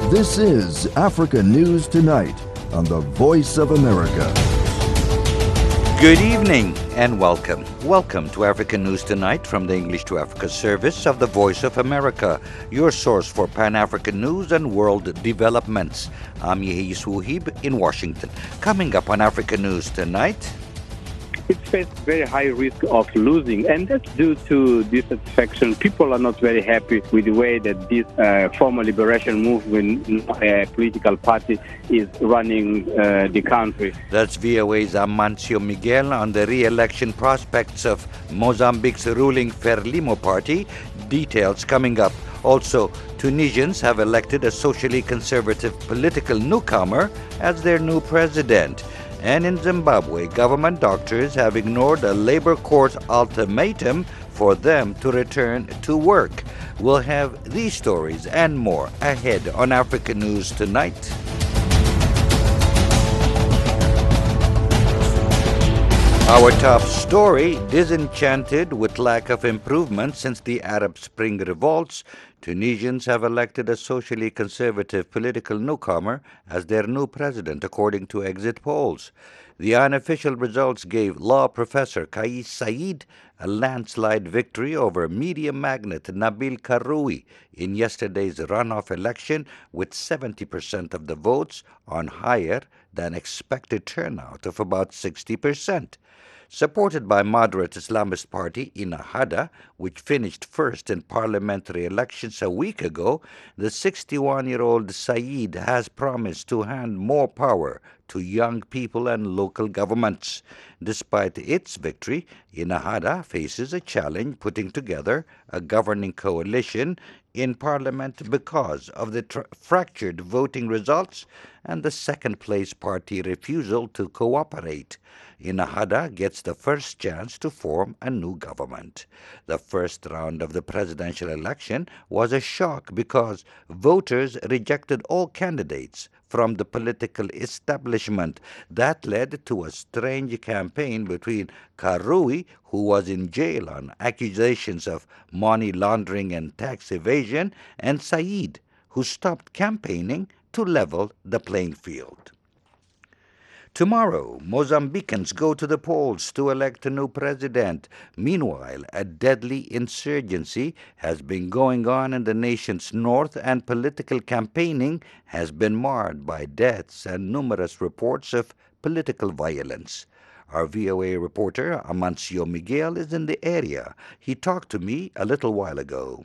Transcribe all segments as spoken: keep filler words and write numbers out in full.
This is Africa News Tonight on the Voice of America. Good evening and welcome. Welcome to Africa News Tonight from the English to Africa service of the Voice of America, your source for Pan-African news and world developments. I'm Yehis Wuhib in Washington. Coming up on Africa News Tonight, it faced very high risk of losing, and that's due to dissatisfaction. People are not very happy with the way that this uh, former liberation movement uh, political party is running uh, the country. That's V O A's Amancio Miguel on the re-election prospects of Mozambique's ruling Frelimo party. Details coming up. Also, Tunisians have elected a socially conservative political newcomer as their new president. And in Zimbabwe, government doctors have ignored a labor court ultimatum for them to return to work. We'll have these stories and more ahead on Africa News Tonight. Our top story, disenchanted with lack of improvement since the Arab Spring revolts, Tunisians have elected a socially conservative political newcomer as their new president, according to exit polls. The unofficial results gave law professor Kais Saied a landslide victory over media magnate Nabil Karoui in yesterday's runoff election with seventy percent of the votes on higher than expected turnout of about sixty percent. Supported by moderate Islamist party Ennahda, which finished first in parliamentary elections a week ago, the sixty-one-year-old Saeed has promised to hand more power to young people and local governments. Despite its victory, Ennahda faces a challenge putting together a governing coalition in parliament because of the tr- fractured voting results and the second-place party refusal to cooperate. Ennahda gets the first chance to form a new government. The first round of the presidential election was a shock because voters rejected all candidates from the political establishment. That led to a strange campaign between Karoui, who was in jail on accusations of money laundering and tax evasion, and Saeed, who stopped campaigning to level the playing field. Tomorrow, Mozambicans go to the polls to elect a new president. Meanwhile, a deadly insurgency has been going on in the nation's north, and political campaigning has been marred by deaths and numerous reports of political violence. Our V O A reporter, Amancio Miguel, is in the area. He talked to me a little while ago.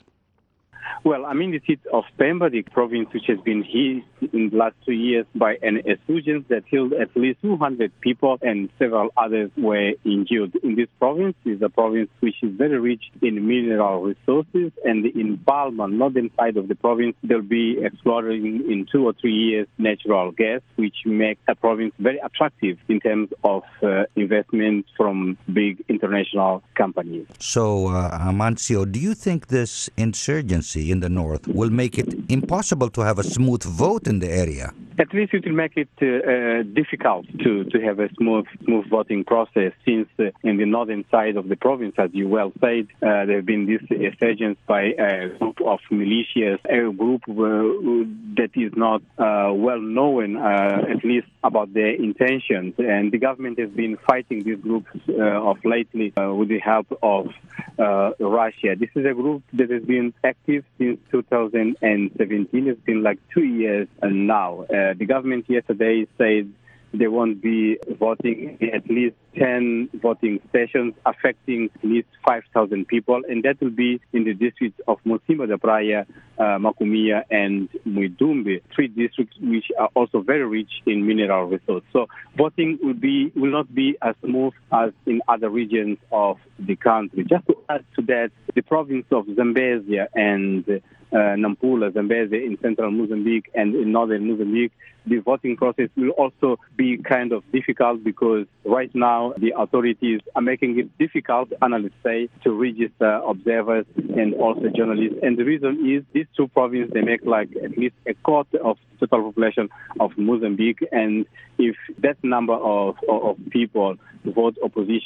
Well, I'm in the city of Pemba, the province which has been hit in the last two years by an insurgence that killed at least two hundred people and several others were injured. In this province is a province which is very rich in mineral resources, and in Palma, northern side of the province, they'll be exploring in two or three years natural gas, which makes a province very attractive in terms of uh, investment from big international companies. So, uh, Amancio, do you think this insurgency in the north will make it impossible to have a smooth vote in the area? At least it will make it uh, uh, difficult to, to have a smooth smooth voting process, since uh, in the northern side of the province, as you well said, uh, there have been this insurgence by a group of militias, a group uh, that is not uh, well known, uh, at least about their intentions. And the government has been fighting these groups uh, of lately uh, with the help of uh, Russia. This is a group that has been active since two thousand seventeen. It's been like two years now. Uh, the government yesterday said there won't be voting in at least ten voting stations affecting at least five thousand people, and that will be in the districts of Mocimboa da Praia, uh, Macomia, and Muidumbe, three districts which are also very rich in mineral resources. So voting will be will not be as smooth as in other regions of the country. Just to add to that, the province of Zambezia and uh, Nampula, Zambezia in central Mozambique and in northern Mozambique, the voting process will also be kind of difficult because right now the authorities are making it difficult, analysts say, to register observers and also journalists. And the reason is these two provinces, they make like at least a quarter of the total population of Mozambique. And if that number of, of people vote opposition,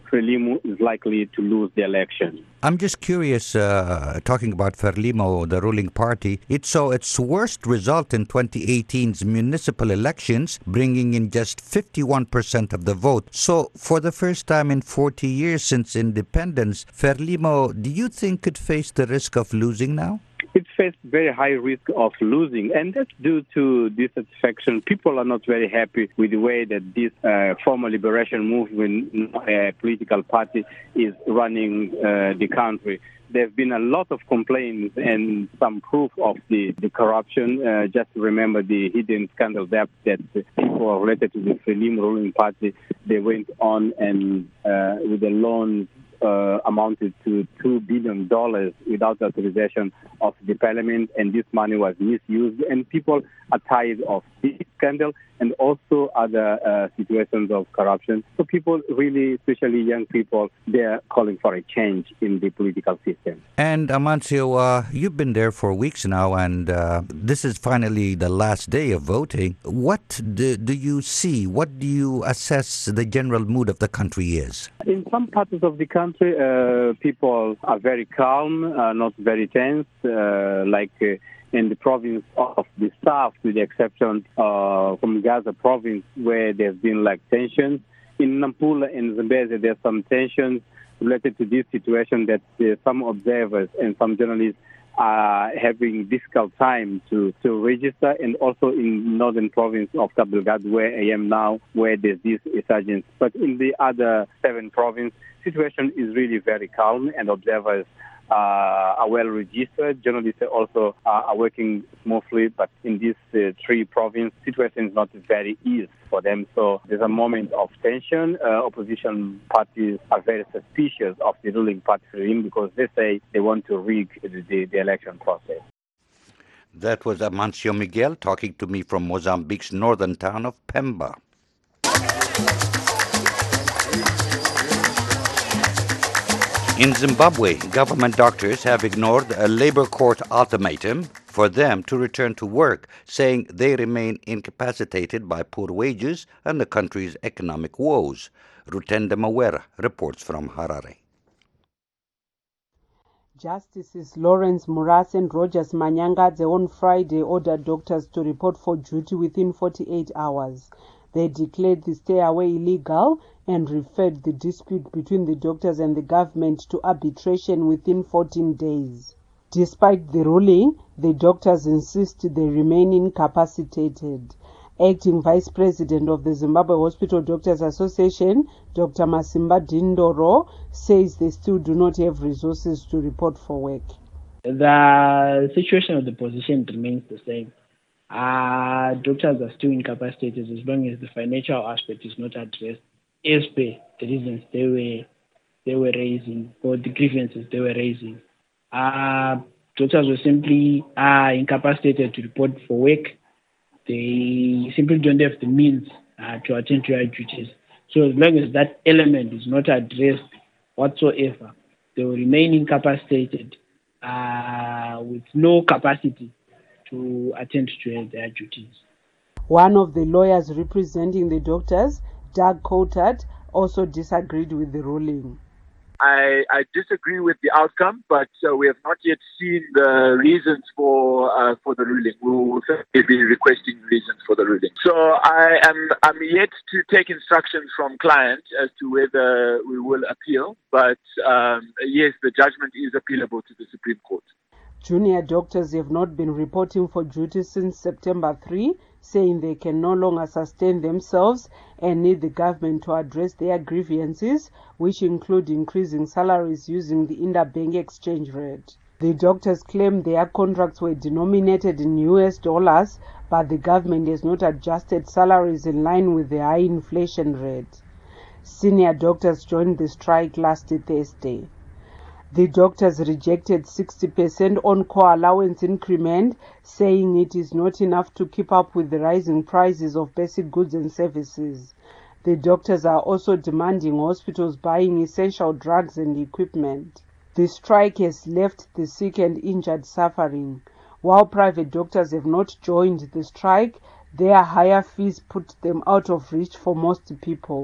Frelimo is likely to lose the election. I'm just curious, uh, talking about Frelimo, the ruling party, it saw its worst result in twenty eighteen's municipal elections, bringing in just fifty-one percent of the vote. So, for the first time in forty years since independence, Frelimo, do you think could face the risk of losing now? It faced very high risk of losing, and that's due to dissatisfaction. People are not very happy with the way that this uh, former liberation movement uh, political party is running uh, the country. There have been a lot of complaints and some proof of the, the corruption. Uh, just remember the hidden scandal debt that people related to the Frelimo ruling party, they went on and uh, with the loans Uh, amounted to two billion dollars without authorization of the parliament, and this money was misused. And people are tired of this scandal and also other uh, situations of corruption. So people really, especially young people, they're calling for a change in the political system. And Amancio, uh, you've been there for weeks now, and uh, this is finally the last day of voting. What do, do you see? What do you assess the general mood of the country is? In some parts of the country, uh, people are very calm, uh, not very tense, uh, like uh, in the province of the south, with the exception uh, from Gaza province, where there's been like tensions. In Nampula and Zambezi, there's some tensions related to this situation that uh, some observers and some journalists are having difficult time to, to register, and also in northern province of Cabo Delgado, where I am now, where there's this resurgence. But in the other seven provinces, situation is really very calm, and observers uh, are well registered. Journalists also uh, are working smoothly, but in these uh, three provinces, situation is not very easy for them. So there's a moment of tension. Uh, opposition parties are very suspicious of the ruling party because they say they want to rig the, the, the election process. That was Amancio Miguel talking to me from Mozambique's northern town of Pemba. In Zimbabwe, government doctors have ignored a labor court ultimatum for them to return to work, saying they remain incapacitated by poor wages and the country's economic woes. Rutenda Mawera reports from Harare. Justices Lawrence Murasi and Rogers Manyangadze on Friday ordered doctors to report for duty within forty-eight hours. They declared the stay away illegal and referred the dispute between the doctors and the government to arbitration within fourteen days. Despite the ruling, the doctors insist they remain incapacitated. Acting Vice President of the Zimbabwe Hospital Doctors Association, Doctor Masimba Dindoro, says they still do not have resources to report for work. The situation of the position remains the same. Uh, doctors are still incapacitated as long as the financial aspect is not addressed as per the reasons they were they were raising, or the grievances they were raising. Uh, doctors were simply uh, incapacitated to report for work. They simply don't have the means uh, to attend to their duties. So as long as that element is not addressed whatsoever, they will remain incapacitated uh, with no capacity to attend to their duties. One of the lawyers representing the doctors, Doug Coulthard, also disagreed with the ruling. I, I disagree with the outcome, but uh, we have not yet seen the reasons for uh, for the ruling. We will certainly be requesting reasons for the ruling. So I am I'm yet to take instructions from client as to whether we will appeal. But um, yes, the judgment is appealable to the Supreme Court. Junior doctors have not been reporting for duty since September third, saying they can no longer sustain themselves and need the government to address their grievances, which include increasing salaries using the interbank exchange rate. The doctors claim their contracts were denominated in U S dollars, but the government has not adjusted salaries in line with the high inflation rate. Senior doctors joined the strike last Thursday. The doctors rejected sixty percent on-call allowance increment, saying it is not enough to keep up with the rising prices of basic goods and services. The doctors are also demanding hospitals buying essential drugs and equipment. The strike has left the sick and injured suffering. While private doctors have not joined the strike, their higher fees put them out of reach for most people.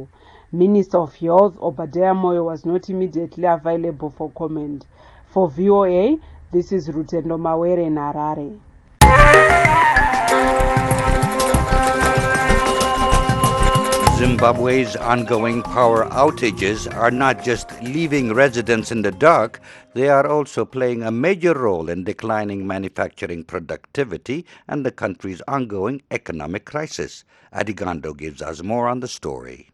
Minister of Health Obadiah Moyo was not immediately available for comment. For V O A, this is Rutendo Mawere in Harare. Zimbabwe's ongoing power outages are not just leaving residents in the dark, they are also playing a major role in declining manufacturing productivity and the country's ongoing economic crisis. Adigando gives us more on the story.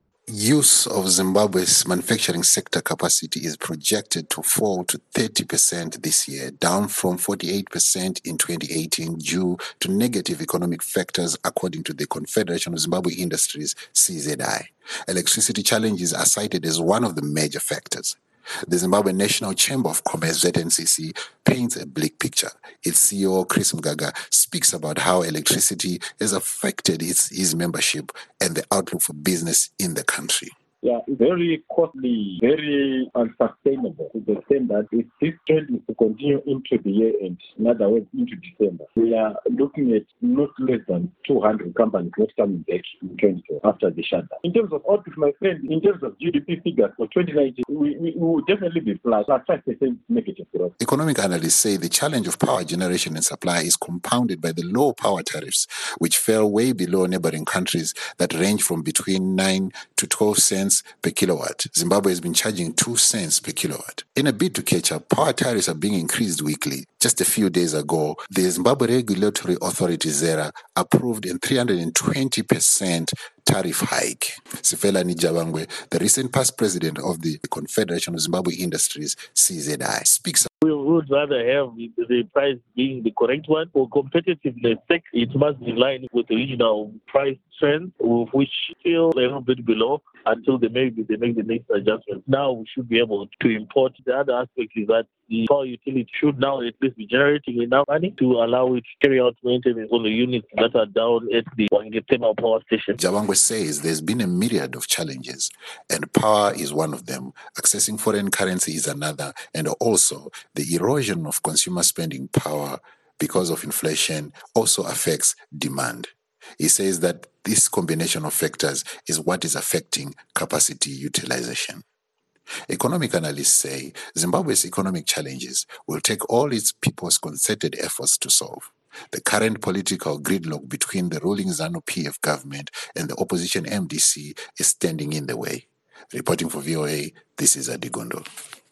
Use of Zimbabwe's manufacturing sector capacity is projected to fall to thirty percent this year, down from forty-eight percent in twenty eighteen due to negative economic factors, according to the Confederation of Zimbabwe Industries, C Z I. Electricity challenges are cited as one of the major factors. The Zimbabwe National Chamber of Commerce, Z N C C, paints a bleak picture. Its C E O, Chris Mgaga, speaks about how electricity has affected its, his membership and the outlook for business in the country. Yeah, very costly, very unsustainable to the extent that if this trend is to continue into the year end, in other words, into December, we are looking at not less than two hundred companies not coming back in twenty twenty after the shutdown. In terms of output, my friend, in terms of G D P figures for twenty nineteen, we, we, we will definitely be flat, at five percent negative growth. Economic analysts say the challenge of power generation and supply is compounded by the low power tariffs, which fell way below neighboring countries that range from between nine to twelve cents per kilowatt. Zimbabwe has been charging two cents per kilowatt. In a bid to catch up, power tariffs are being increased weekly. Just a few days ago, the Zimbabwe Regulatory Authority, ZERA, approved a three hundred twenty percent tariff hike. Sifela Nijabangwe, the recent past president of the Confederation of Zimbabwe Industries, C Z I, speaks. We would rather have the price being the correct one. For competitiveness sake, it must be in line with the regional price trend, which still a little bit below until they make, they make the next adjustment. Now we should be able to import. The other aspect is that the power utility should now at least be generating enough money to allow it to carry out maintenance on the units that are down at the Wangetema power station. Jabangwe says there's been a myriad of challenges, and power is one of them. Accessing foreign currency is another, and also the erosion of consumer spending power because of inflation also affects demand. He says that this combination of factors is what is affecting capacity utilization. Economic analysts say Zimbabwe's economic challenges will take all its people's concerted efforts to solve. The current political gridlock between the ruling ZANU-P F government and the opposition M D C is standing in the way. Reporting for V O A, this is Adigondo.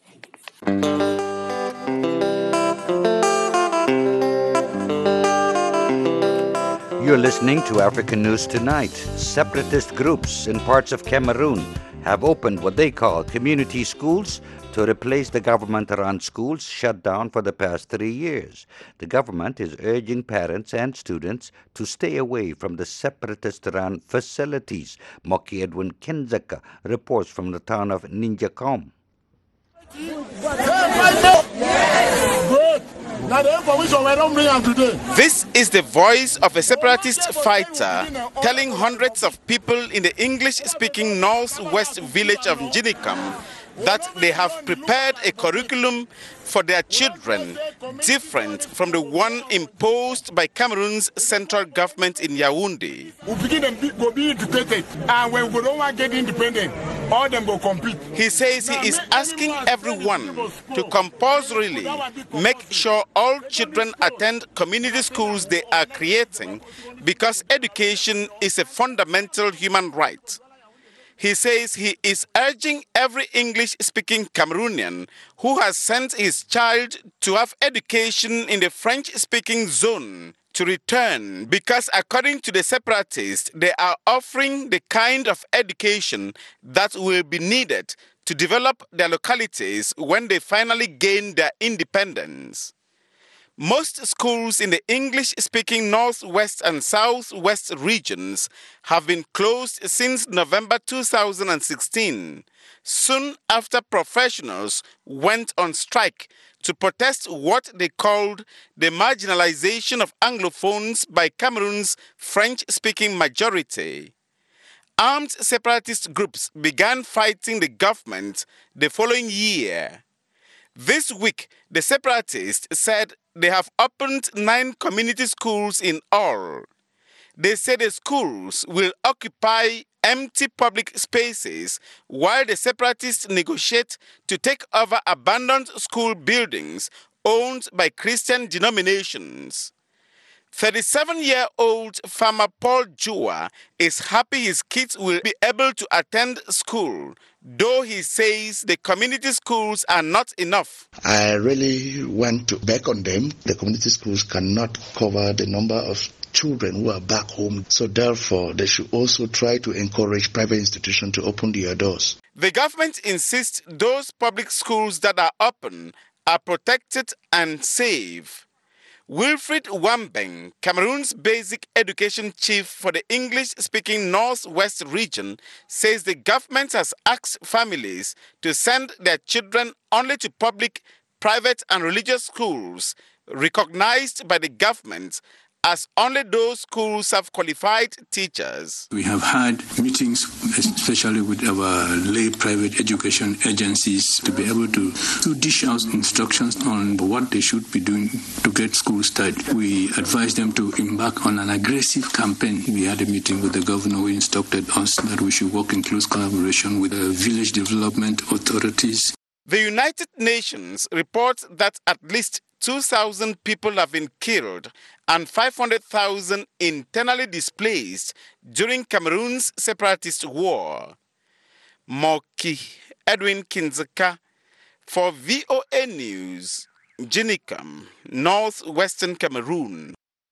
You're listening to African News Tonight. Separatist groups in parts of Cameroon have opened what they call community schools to replace the government-run schools shut down for the past three years. The government is urging parents and students to stay away from the separatist-run facilities. Moki Edwin Kinzaka reports from the town of Ninjakom. This is the voice of a separatist fighter telling hundreds of people in the English-speaking northwest village of Njinikam that they have prepared a curriculum for their children different from the one imposed by Cameroon's central government in Yaoundé. He says he is asking everyone to compulsorily make sure all children attend community schools they are creating because education is a fundamental human right. He says he is urging every English-speaking Cameroonian who has sent his child to have education in the French-speaking zone to return because, according to the separatists, they are offering the kind of education that will be needed to develop their localities when they finally gain their independence. Most schools in the English-speaking Northwest and Southwest regions have been closed since November two thousand sixteen, soon after professionals went on strike to protest what they called the marginalization of Anglophones by Cameroon's French-speaking majority. Armed separatist groups began fighting the government the following year. This week, the separatists said they have opened nine community schools in all. They say the schools will occupy empty public spaces while the separatists negotiate to take over abandoned school buildings owned by Christian denominations. thirty-seven-year-old farmer Paul Jua is happy his kids will be able to attend school, though he says the community schools are not enough. I really want to back on them. The community schools cannot cover the number of children who are back home, so therefore they should also try to encourage private institutions to open their doors. The government insists those public schools that are open are protected and safe. Wilfred Wambeng, Cameroon's basic education chief for the English-speaking Northwest region, says the government has asked families to send their children only to public, private and religious schools recognized by the government, as only those schools have qualified teachers. We have had meetings, especially with our lay private education agencies, to be able to, to dish out instructions on what they should be doing to get schools started. We advised them to embark on an aggressive campaign. We had a meeting with the governor who instructed us that we should work in close collaboration with the village development authorities. The United Nations reports that at least two thousand people have been killed and five hundred thousand internally displaced during Cameroon's separatist war. Moki Edwin Kinzaka for V O A News, Jinikam, Northwestern Cameroon.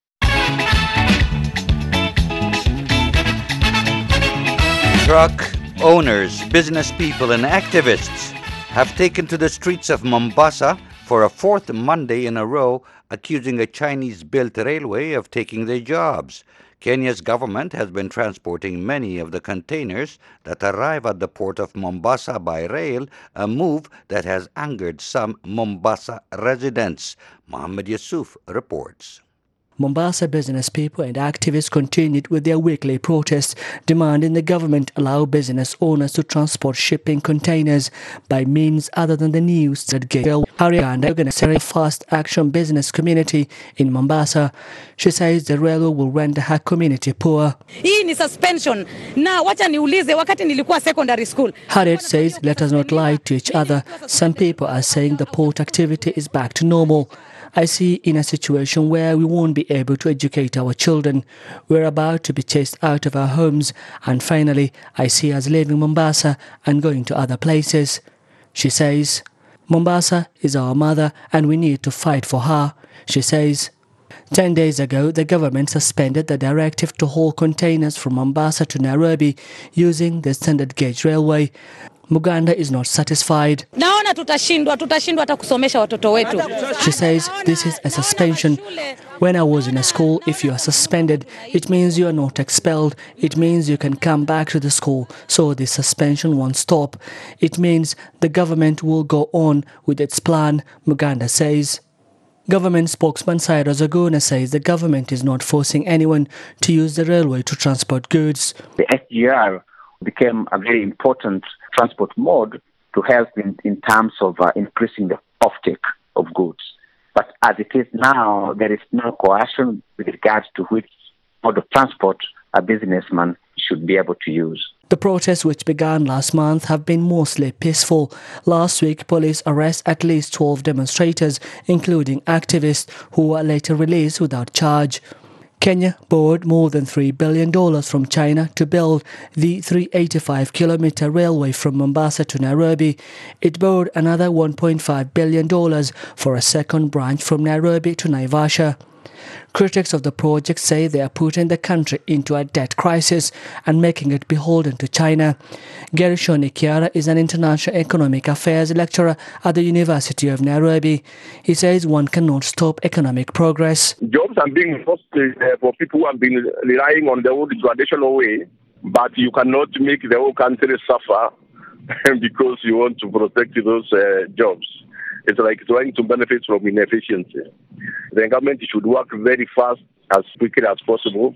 Truck owners, business people and activists have taken to the streets of Mombasa for a fourth Monday in a row, accusing a Chinese-built railway of taking their jobs. Kenya's government has been transporting many of the containers that arrive at the port of Mombasa by rail, a move that has angered some Mombasa residents. Mohammed Yusuf reports. Mombasa business people and activists continued with their weekly protests, demanding the government allow business owners to transport shipping containers by means other than the news that gave Ariana organized a fast action business community in Mombasa. She says the railway will render her community poor. Hii ni suspension. Na wacha niulize wakati nilikuwa secondary school. Harriet says, let us not lie to each other. Some people are saying the port activity is back to normal. I see in a situation where we won't be able to educate our children. We're about to be chased out of our homes. And finally, I see us leaving Mombasa and going to other places. She says, Mombasa is our mother and we need to fight for her. She says, Ten days ago, the government suspended the directive to haul containers from Mombasa to Nairobi using the standard gauge railway. Muganda is not satisfied. Naona tutashindwa, tutashindwa hata kusomesha watoto wetu. She says this is a suspension. When I was in a school, if you are suspended, it means you are not expelled. It means you can come back to the school. So the suspension won't stop. It means the government will go on with its plan, Muganda says. Government spokesman Cyrus Oguna says the government is not forcing anyone to use the railway to transport goods. The S G R became a very important transport mode to help in, in terms of uh, increasing the offtake of goods. But as it is now, there is no coercion with regards to which mode of transport a businessman should be able to use. The protests, which began last month, have been mostly peaceful. Last week, police arrested at least twelve demonstrators, including activists, who were later released without charge. Kenya borrowed more than three billion dollars from China to build the three hundred eighty-five kilometer railway from Mombasa to Nairobi. It borrowed another one point five billion dollars for a second branch from Nairobi to Naivasha. Critics of the project say they are putting the country into a debt crisis and making it beholden to China. Gershoni Kiara is an international economic affairs lecturer at the University of Nairobi. He says one cannot stop economic progress. Jobs are being lost uh, for people who have been relying on the old traditional way, but you cannot make the whole country suffer because you want to protect those uh, jobs. It's like trying to benefit from inefficiency. The government should work very fast, as quickly as possible,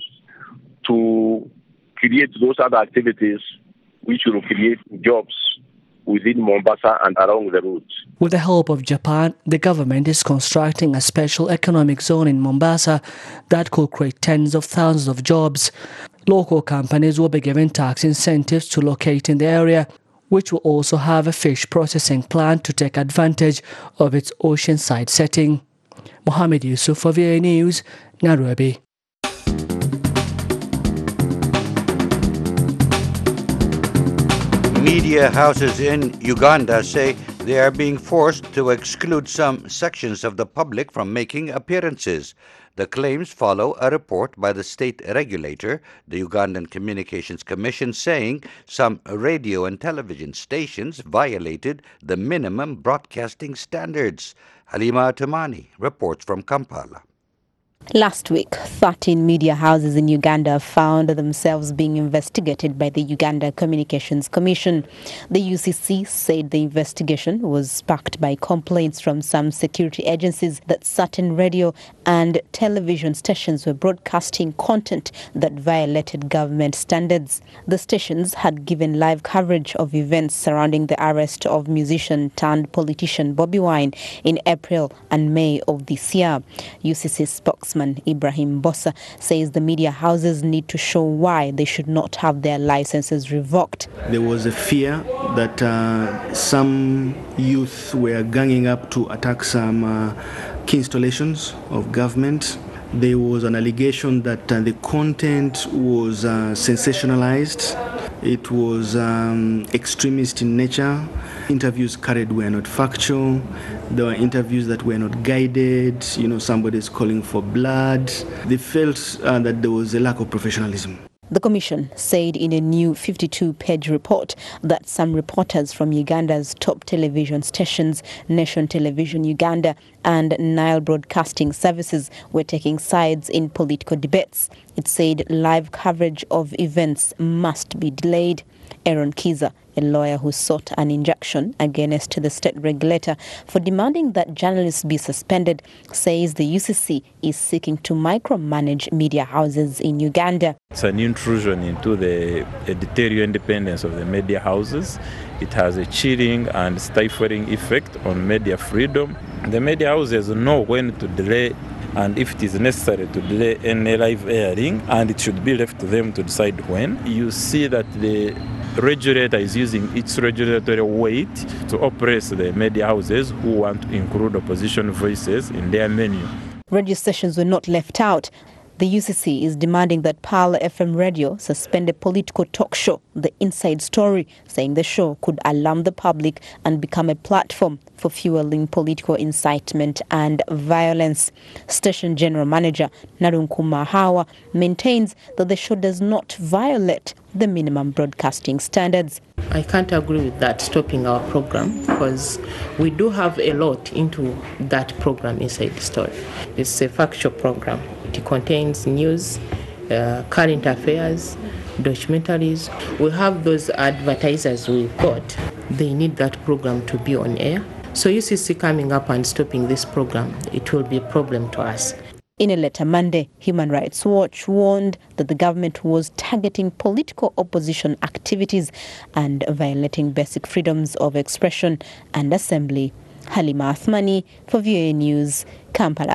to create those other activities which will create jobs within Mombasa and along the route. With the help of Japan, the government is constructing a special economic zone in Mombasa that could create tens of thousands of jobs. Local companies will be given tax incentives to locate in the area, which will also have a fish processing plant to take advantage of its oceanside setting. Mohammed Yusuf for V A News, Nairobi. Media houses in Uganda say they are being forced to exclude some sections of the public from making appearances. The claims follow a report by the state regulator, the Ugandan Communications Commission, saying some radio and television stations violated the minimum broadcasting standards. Halima Atumani reports from Kampala. Last week, thirteen media houses in Uganda found themselves being investigated by the Uganda Communications Commission. The U C C said the investigation was sparked by complaints from some security agencies that certain radio and television stations were broadcasting content that violated government standards. The stations had given live coverage of events surrounding the arrest of musician turned politician Bobi Wine in April and May of this year. U C C spokesman Ibrahim Bossa says the media houses need to show why they should not have their licenses revoked. There was a fear that uh, some youth were ganging up to attack some uh, key installations of government. There was an allegation that uh, the content was uh, sensationalized. It was um, extremist in nature. Interviews carried were not factual. There were interviews that were not guided. You know, somebody's calling for blood. They felt uh, that there was a lack of professionalism. The Commission said in a new fifty-two page report that some reporters from Uganda's top television stations, Nation Television Uganda and Nile Broadcasting Services, were taking sides in political debates. It said live coverage of events must be delayed. Aaron Kiza, a lawyer who sought an injunction against the state regulator for demanding that journalists be suspended, says the U C C is seeking to micromanage media houses in Uganda. It's an intrusion into the editorial independence of the media houses. It has a chilling and stifling effect on media freedom. The media houses know when to delay and if it is necessary to delay any live airing, and it should be left to them to decide when. You see that the regulator is using its regulatory weight to oppress the media houses who want to include opposition voices in their menu. Radio stations were not left out. The U C C is demanding that Pearl F M Radio suspend a political talk show, The Inside Story, saying the show could alarm the public and become a platform for fueling political incitement and violence. Station General Manager Narunkuma Hawa maintains that the show does not violate the minimum broadcasting standards. I can't agree with that, stopping our program, because we do have a lot into that program, Inside the Story. It's a factual program. It contains news, uh, current affairs, documentaries. We have those advertisers we've got. They need that program to be on air. So U C C coming up and stopping this program, it will be a problem to us. In a letter Monday, Human Rights Watch warned that the government was targeting political opposition activities and violating basic freedoms of expression and assembly. Halima Athmani for V A News, Kampala.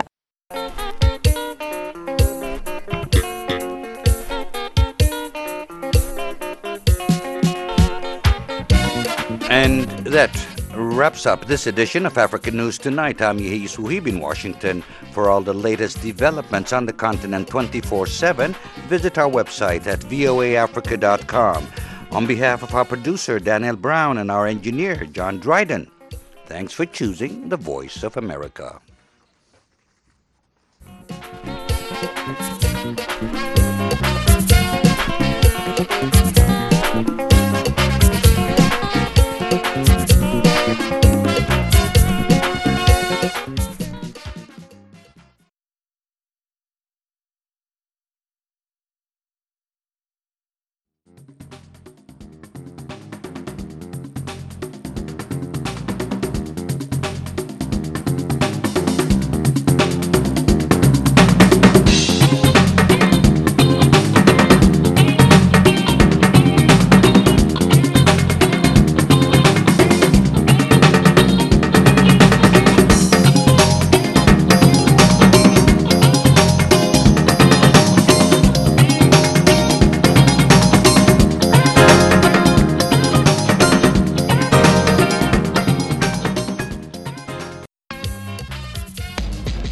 And that wraps up this edition of African News Tonight. I'm Yehi Suhib in Washington. For all the latest developments on the continent twenty-four seven, visit our website at voa africa dot com. On behalf of our producer, Daniel Brown, and our engineer, John Dryden, thanks for choosing the Voice of America.